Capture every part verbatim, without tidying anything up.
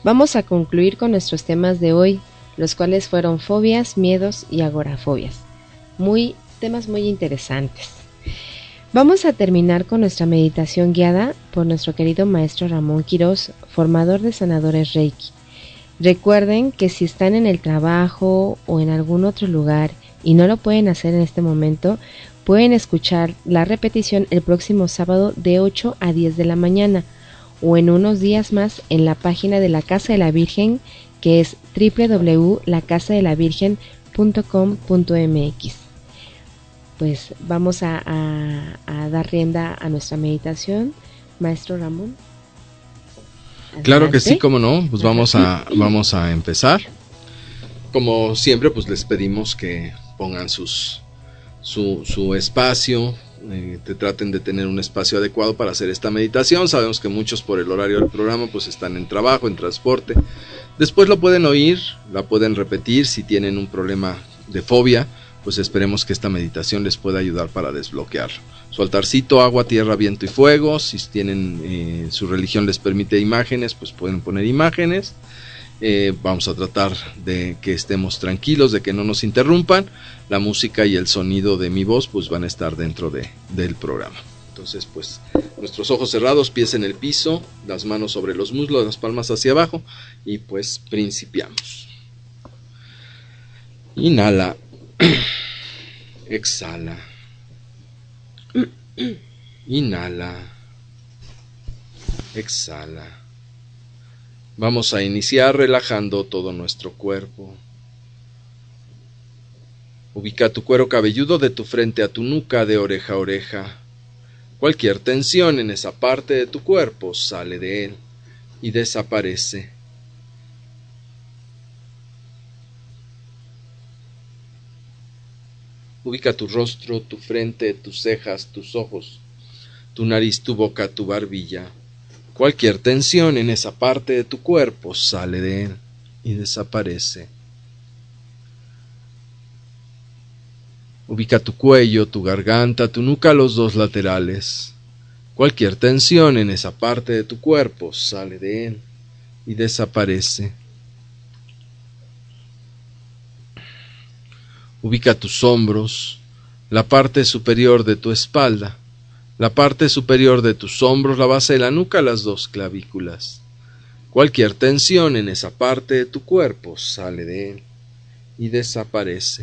Vamos a concluir con nuestros temas de hoy, los cuales fueron fobias, miedos y agorafobias. Muy, temas muy interesantes. Vamos a terminar con nuestra meditación guiada por nuestro querido maestro Ramón Quirós, formador de sanadores Reiki. Recuerden que si están en el trabajo o en algún otro lugar y no lo pueden hacer en este momento, pueden escuchar la repetición el próximo sábado de ocho a diez de la mañana o en unos días más en la página de la Casa de la Virgen, que es doble u doble u doble u punto la casa de la virgen punto com punto m x. Pues vamos a, a, a dar rienda a nuestra meditación, maestro Ramón. Adelante. Claro que sí, cómo no, pues vamos a, vamos a empezar. Como siempre, pues les pedimos que pongan sus, su, su espacio, eh, te traten de tener un espacio adecuado para hacer esta meditación. Sabemos que muchos por el horario del programa pues están en trabajo, en transporte. Después lo pueden oír, la pueden repetir. Si tienen un problema de fobia, pues esperemos que esta meditación les pueda ayudar para desbloquear su altarcito, agua, tierra, viento y fuego. Si tienen, eh, su religión les permite imágenes, pues pueden poner imágenes. Eh, vamos a tratar de que estemos tranquilos, de que no nos interrumpan. La música y el sonido de mi voz pues van a estar dentro de, del programa. Entonces pues nuestros ojos cerrados, pies en el piso, las manos sobre los muslos, las palmas hacia abajo y pues principiamos. Inhala. Exhala. Inhala. Exhala. Vamos a iniciar relajando todo nuestro cuerpo. Ubica tu cuero cabelludo de tu frente a tu nuca, de oreja a oreja. Cualquier tensión en esa parte de tu cuerpo sale de él y desaparece. Ubica tu rostro, tu frente, tus cejas, tus ojos, tu nariz, tu boca, tu barbilla. Cualquier tensión en esa parte de tu cuerpo sale de él y desaparece. Ubica tu cuello, tu garganta, tu nuca, los dos laterales. Cualquier tensión en esa parte de tu cuerpo sale de él y desaparece. Ubica tus hombros, la parte superior de tu espalda, la parte superior de tus hombros, la base de la nuca, las dos clavículas. Cualquier tensión en esa parte de tu cuerpo sale de él y desaparece.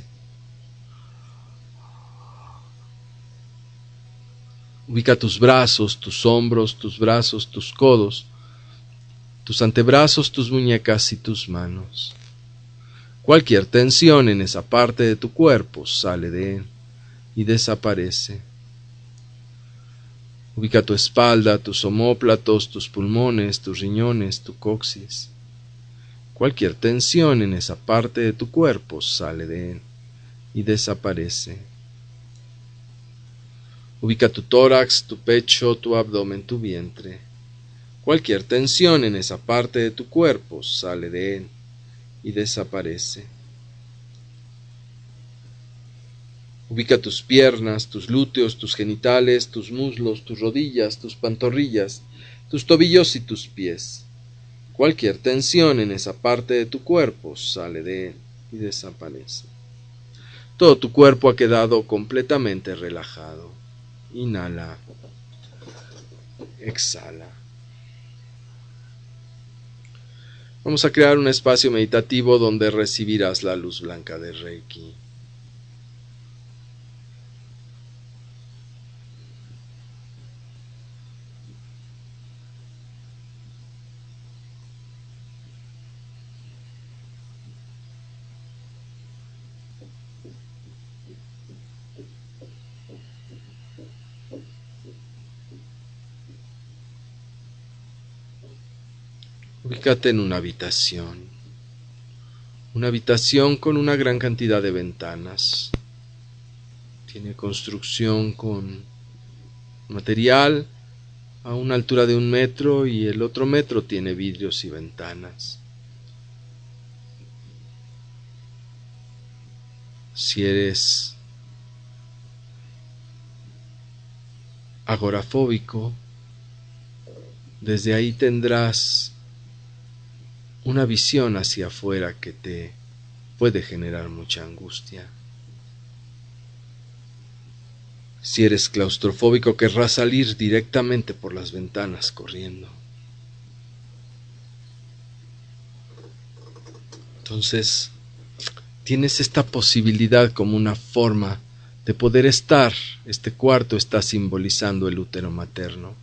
Ubica tus brazos, tus hombros, tus brazos, tus codos, tus antebrazos, tus muñecas y tus manos. Cualquier tensión en esa parte de tu cuerpo sale de él y desaparece. Ubica tu espalda, tus omóplatos, tus pulmones, tus riñones, tu coxis. Cualquier tensión en esa parte de tu cuerpo sale de él y desaparece. Ubica tu tórax, tu pecho, tu abdomen, tu vientre. Cualquier tensión en esa parte de tu cuerpo sale de él y desaparece. Ubica tus piernas, tus glúteos, tus genitales, tus muslos, tus rodillas, tus pantorrillas, tus tobillos y tus pies. Cualquier tensión en esa parte de tu cuerpo sale de él y desaparece. Todo tu cuerpo ha quedado completamente relajado. Inhala. Exhala. Vamos a crear un espacio meditativo donde recibirás la luz blanca de Reiki. Ubícate en una habitación, una habitación con una gran cantidad de ventanas. Tiene construcción con material a una altura de un metro y el otro metro tiene vidrios y ventanas. Si eres agorafóbico, desde ahí tendrás una visión hacia afuera que te puede generar mucha angustia. Si eres claustrofóbico, querrás salir directamente por las ventanas corriendo. Entonces, tienes esta posibilidad como una forma de poder estar. Este cuarto está simbolizando el útero materno.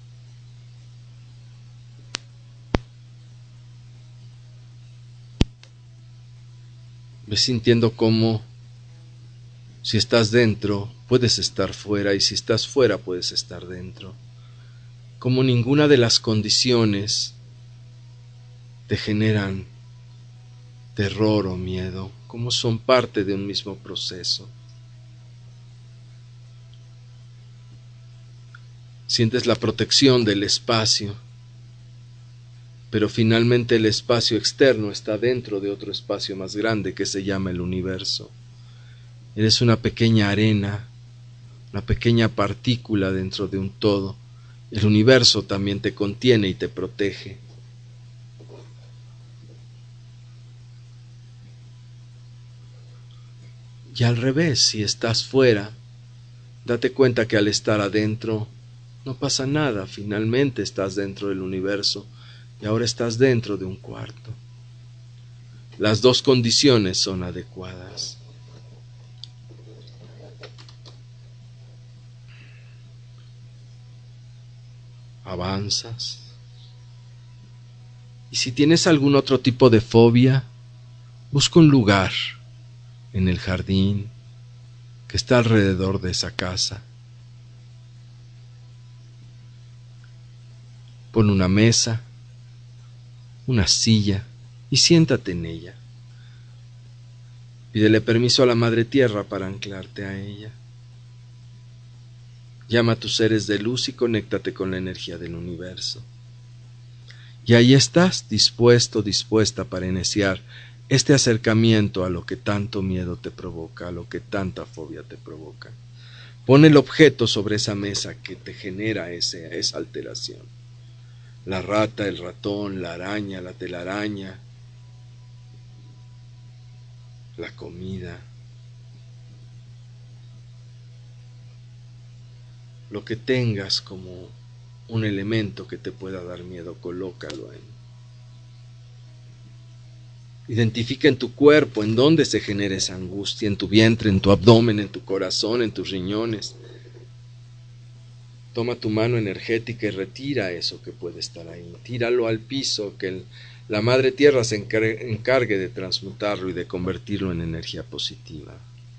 Ves sintiendo cómo si estás dentro, puedes estar fuera, y si estás fuera, puedes estar dentro. Como ninguna de las condiciones te generan terror o miedo, como son parte de un mismo proceso. Sientes la protección del espacio, pero finalmente el espacio externo está dentro de otro espacio más grande que se llama el universo. Eres una pequeña arena, una pequeña partícula dentro de un todo. El universo también te contiene y te protege. Y al revés, si estás fuera, date cuenta que al estar adentro no pasa nada. Finalmente estás dentro del universo y ahora estás dentro de un cuarto. Las dos condiciones son adecuadas. Avanzas. Y si tienes algún otro tipo de fobia, busca un lugar en el jardín que está alrededor de esa casa. Pon una mesa, una silla y siéntate en ella. Pídele permiso a la Madre Tierra para anclarte a ella. Llama a tus seres de luz y conéctate con la energía del universo. Y ahí estás, dispuesto, dispuesta para iniciar este acercamiento a lo que tanto miedo te provoca, a lo que tanta fobia te provoca. Pon el objeto sobre esa mesa que te genera ese, esa alteración. La rata, el ratón, la araña, la telaraña, la comida. Lo que tengas como un elemento que te pueda dar miedo, colócalo ahí. Identifica en tu cuerpo en dónde se genera esa angustia, en tu vientre, en tu abdomen, en tu corazón, en tus riñones. Toma tu mano energética y retira eso que puede estar ahí. Tíralo al piso, que el, la Madre Tierra se encargue, encargue de transmutarlo y de convertirlo en energía positiva.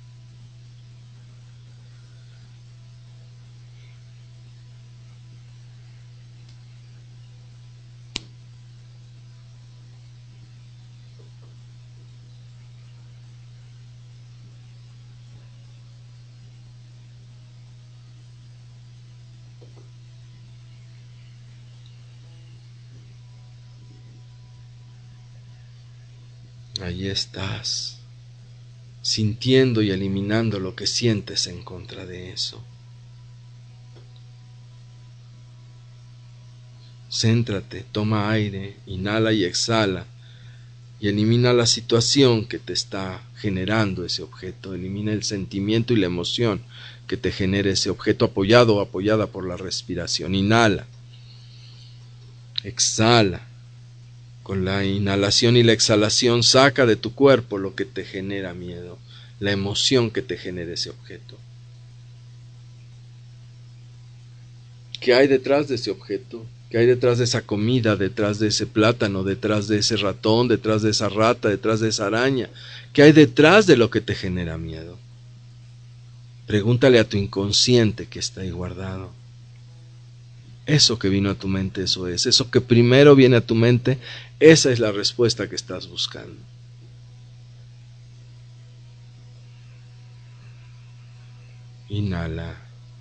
Ahí estás, sintiendo y eliminando lo que sientes en contra de eso. Céntrate, toma aire, inhala y exhala, y elimina la situación que te está generando ese objeto. Elimina el sentimiento y la emoción que te genere ese objeto, apoyado o apoyada por la respiración. Inhala, exhala. Con la inhalación y la exhalación saca de tu cuerpo lo que te genera miedo, la emoción que te genera ese objeto. ¿Qué hay detrás de ese objeto? ¿Qué hay detrás de esa comida, detrás de ese plátano, detrás de ese ratón, detrás de esa rata, detrás de esa araña? ¿Qué hay detrás de lo que te genera miedo? Pregúntale a tu inconsciente que está ahí guardado. Eso que vino a tu mente, eso es. Eso que primero viene a tu mente, esa es la respuesta que estás buscando. Inhala.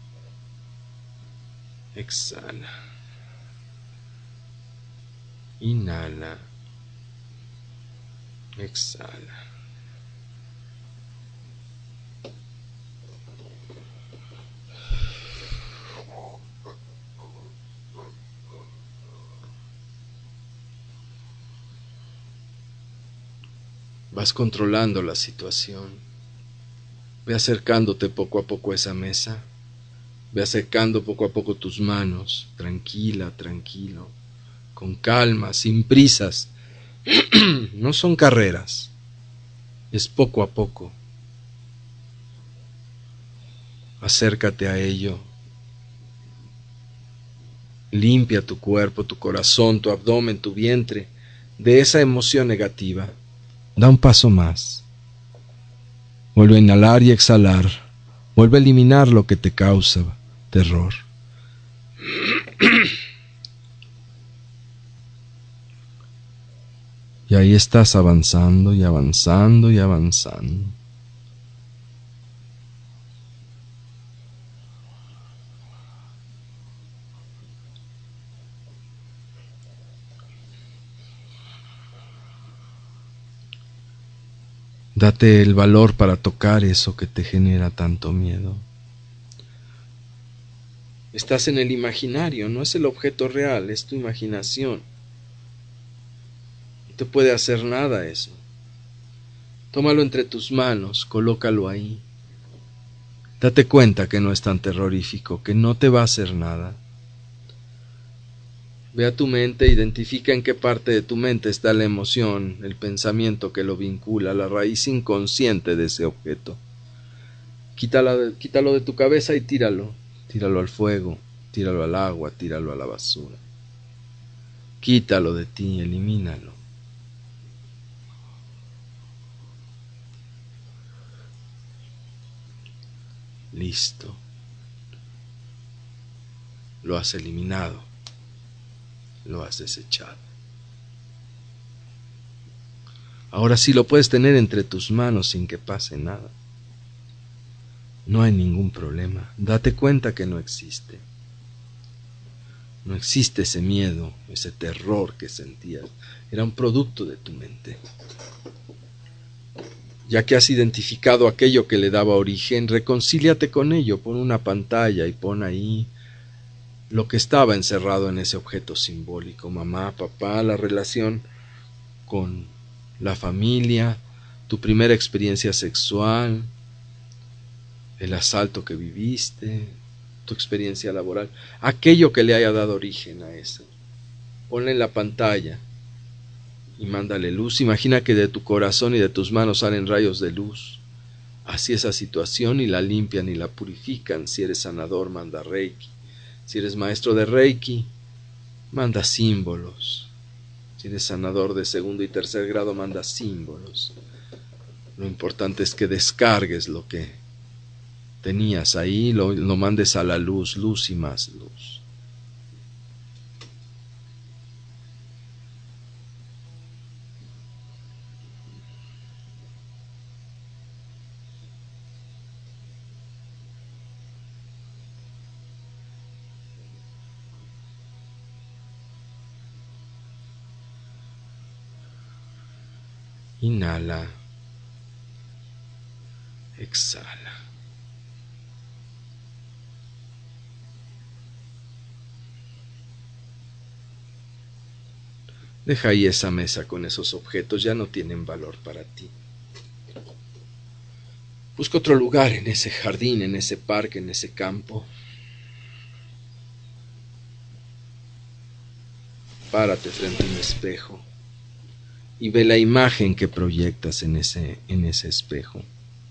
Exhala. Inhala. Exhala. Vas controlando la situación. Ve acercándote poco a poco a esa mesa. Ve acercando poco a poco tus manos, tranquila, tranquilo, con calma, sin prisas. No son carreras, es poco a poco. Acércate a ello. Limpia tu cuerpo, tu corazón, tu abdomen, tu vientre de esa emoción negativa. Da un paso más. Vuelve a inhalar y exhalar. Vuelve a eliminar lo que te causa terror. Y ahí estás avanzando y avanzando y avanzando. Date el valor para tocar eso que te genera tanto miedo. Estás en el imaginario, no es el objeto real, es tu imaginación. No te puede hacer nada eso. Tómalo entre tus manos, colócalo ahí. Date cuenta que no es tan terrorífico, que no te va a hacer nada. Ve a tu mente, identifica en qué parte de tu mente está la emoción, el pensamiento que lo vincula, la raíz inconsciente de ese objeto. Quítalo, quítalo de tu cabeza y tíralo. Tíralo al fuego, tíralo al agua, tíralo a la basura. Quítalo de ti, elimínalo. Listo. Lo has eliminado. Lo has desechado. Ahora sí lo puedes tener entre tus manos sin que pase nada. No hay ningún problema. Date cuenta que no existe. No existe ese miedo, ese terror que sentías. Era un producto de tu mente. Ya que has identificado aquello que le daba origen, reconcíliate con ello. Pon una pantalla y pon ahí lo que estaba encerrado en ese objeto simbólico. Mamá, papá, la relación con la familia, tu primera experiencia sexual, el asalto que viviste, tu experiencia laboral, aquello que le haya dado origen a eso. Ponle en la pantalla y mándale luz. Imagina que de tu corazón y de tus manos salen rayos de luz hacia esa situación y la limpian y la purifican. Si eres sanador, manda Reiki. Si eres maestro de Reiki, manda símbolos. Si eres sanador de segundo y tercer grado, manda símbolos. Lo importante es que descargues lo que tenías ahí, lo, lo mandes a la luz, luz y más luz. Inhala. Exhala. Deja ahí esa mesa con esos objetos, ya no tienen valor para ti. Busca otro lugar en ese jardín, en ese parque, en ese campo. Párate frente a un espejo y ve la imagen que proyectas en ese, en ese espejo.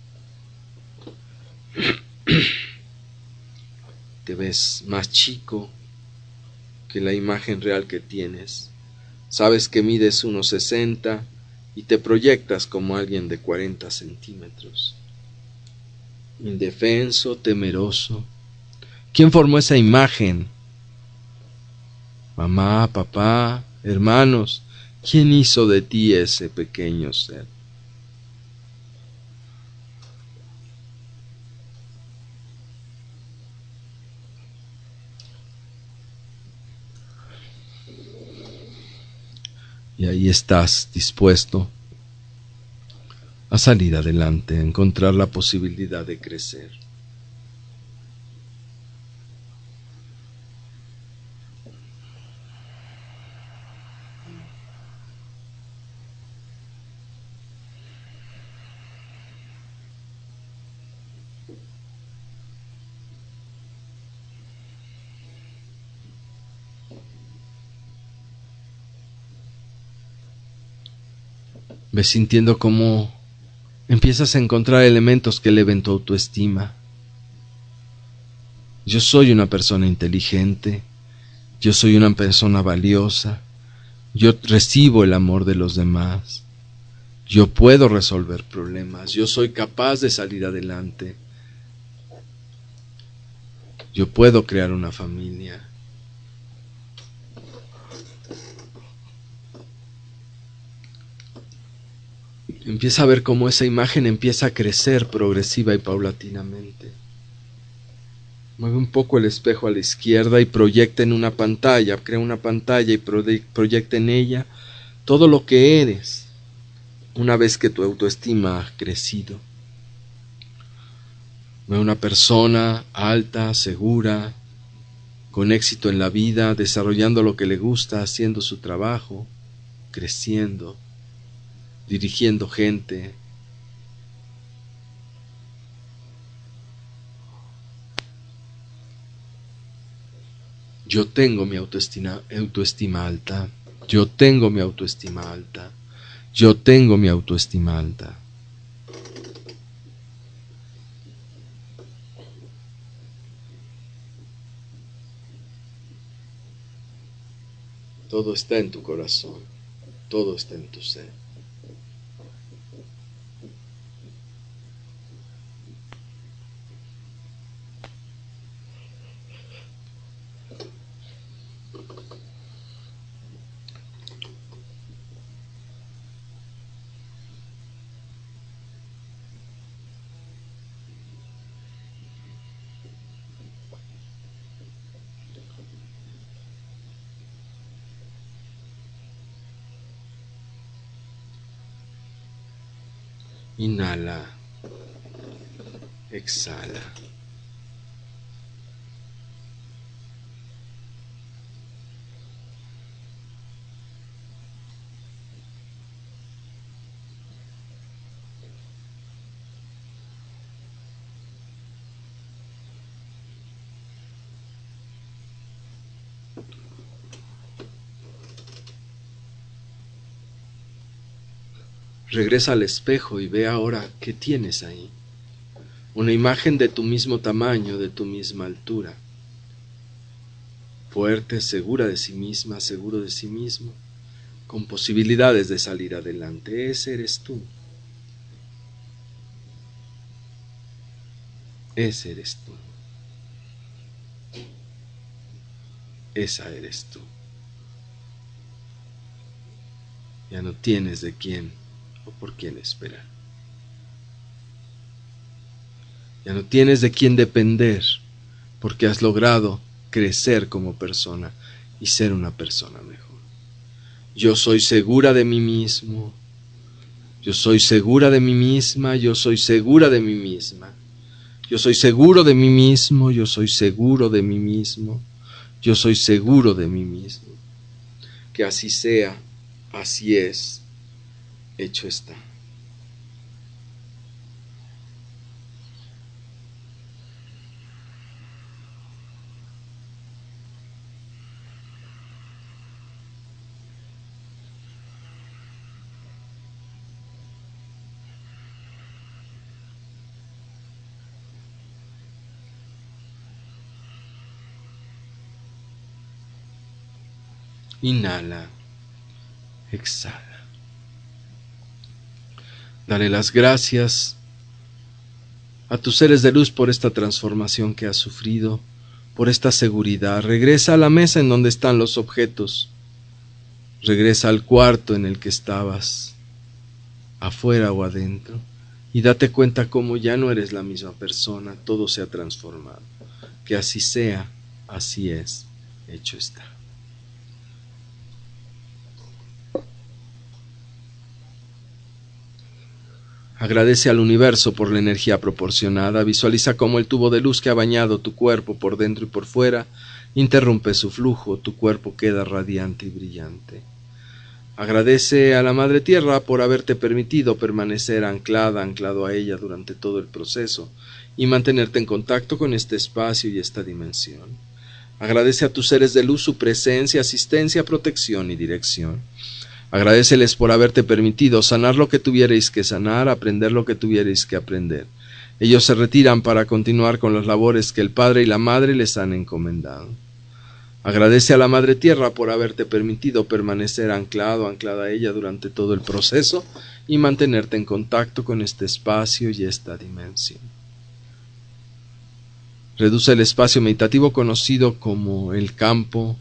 Te ves más chico que la imagen real que tienes. Sabes que mides unos sesenta y te proyectas como alguien de cuarenta centímetros. Indefenso, temeroso. ¿Quién formó esa imagen? Mamá, papá, hermanos. ¿Quién hizo de ti ese pequeño ser? Y ahí estás dispuesto a salir adelante, a encontrar la posibilidad de crecer. Ves sintiendo cómo empiezas a encontrar elementos que eleven tu autoestima. Yo soy una persona inteligente, yo soy una persona valiosa, yo recibo el amor de los demás, yo puedo resolver problemas, yo soy capaz de salir adelante, yo puedo crear una familia. Empieza a ver cómo esa imagen empieza a crecer progresiva y paulatinamente. Mueve un poco el espejo a la izquierda y proyecta en una pantalla, crea una pantalla y proyecta en ella todo lo que eres, una vez que tu autoestima ha crecido. Ve una persona alta, segura, con éxito en la vida, desarrollando lo que le gusta, haciendo su trabajo, creciendo, dirigiendo gente. Yo tengo mi autoestima, autoestima alta. Yo tengo mi autoestima alta. Yo tengo mi autoestima alta. Todo está en tu corazón. Todo está en tu ser. Inhala, exhala. Regresa al espejo y ve ahora qué tienes ahí. Una imagen de tu mismo tamaño, de tu misma altura. Fuerte, segura de sí misma, seguro de sí mismo, con posibilidades de salir adelante. Ese eres tú. Ese eres tú. Esa eres tú. Ya no tienes de quién o por quién esperar. Ya no tienes de quién depender, porque has logrado crecer como persona y ser una persona mejor. Yo soy segura de mí mismo. Yo soy segura de mí misma. Yo soy segura de mí misma. Yo soy seguro de mí mismo. Yo soy seguro de mí mismo. Yo soy seguro de mí mismo. Que así sea, así es, hecho está. Inhala, exhala. Dale las gracias a tus seres de luz por esta transformación que has sufrido, por esta seguridad. Regresa a la mesa en donde están los objetos. Regresa al cuarto en el que estabas, afuera o adentro, y date cuenta cómo ya no eres la misma persona, todo se ha transformado. Que así sea, así es, hecho está. Agradece al universo por la energía proporcionada. Visualiza cómo el tubo de luz que ha bañado tu cuerpo por dentro y por fuera interrumpe su flujo. Tu cuerpo queda radiante y brillante. Agradece a la Madre Tierra por haberte permitido permanecer anclada, anclado a ella durante todo el proceso y mantenerte en contacto con este espacio y esta dimensión. Agradece a tus seres de luz su presencia, asistencia, protección y dirección. Agradéceles por haberte permitido sanar lo que tuvierais que sanar, aprender lo que tuvierais que aprender. Ellos se retiran para continuar con las labores que el Padre y la Madre les han encomendado. Agradece a la Madre Tierra por haberte permitido permanecer anclado, anclada a ella durante todo el proceso y mantenerte en contacto con este espacio y esta dimensión. Reduce el espacio meditativo conocido como el campo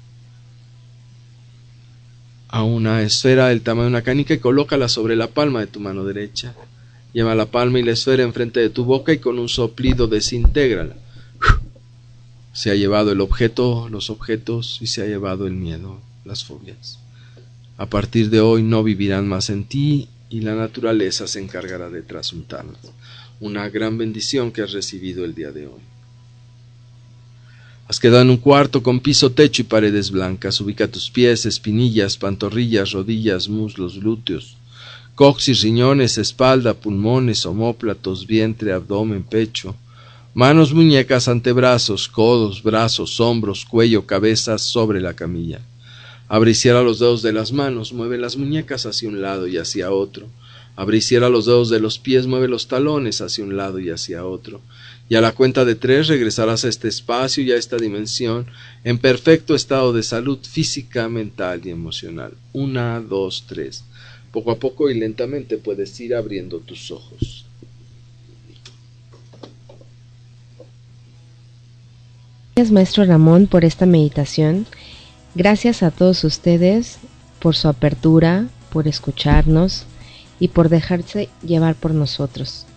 a una esfera del tamaño de una canica y colócala sobre la palma de tu mano derecha. Lleva la palma y la esfera enfrente de tu boca y con un soplido desintégrala. Se ha llevado el objeto, los objetos y se ha llevado el miedo, las fobias. A partir de hoy no vivirán más en ti y la naturaleza se encargará de trasuntarlas. Una gran bendición que has recibido el día de hoy. Has quedado en un cuarto con piso, techo y paredes blancas. Ubica tus pies, espinillas, pantorrillas, rodillas, muslos, glúteos, coxis, riñones, espalda, pulmones, omóplatos, vientre, abdomen, pecho, manos, muñecas, antebrazos, codos, brazos, hombros, cuello, cabeza sobre la camilla. Abre y cierra los dedos de las manos, mueve las muñecas hacia un lado y hacia otro. Abre y cierra los dedos de los pies, mueve los talones hacia un lado y hacia otro. Y a la cuenta de tres regresarás a este espacio y a esta dimensión en perfecto estado de salud física, mental y emocional. Una, dos, tres. Poco a poco y lentamente puedes ir abriendo tus ojos. Gracias, Maestro Ramón, por esta meditación. Gracias a todos ustedes por su apertura, por escucharnos y por dejarse llevar por nosotros.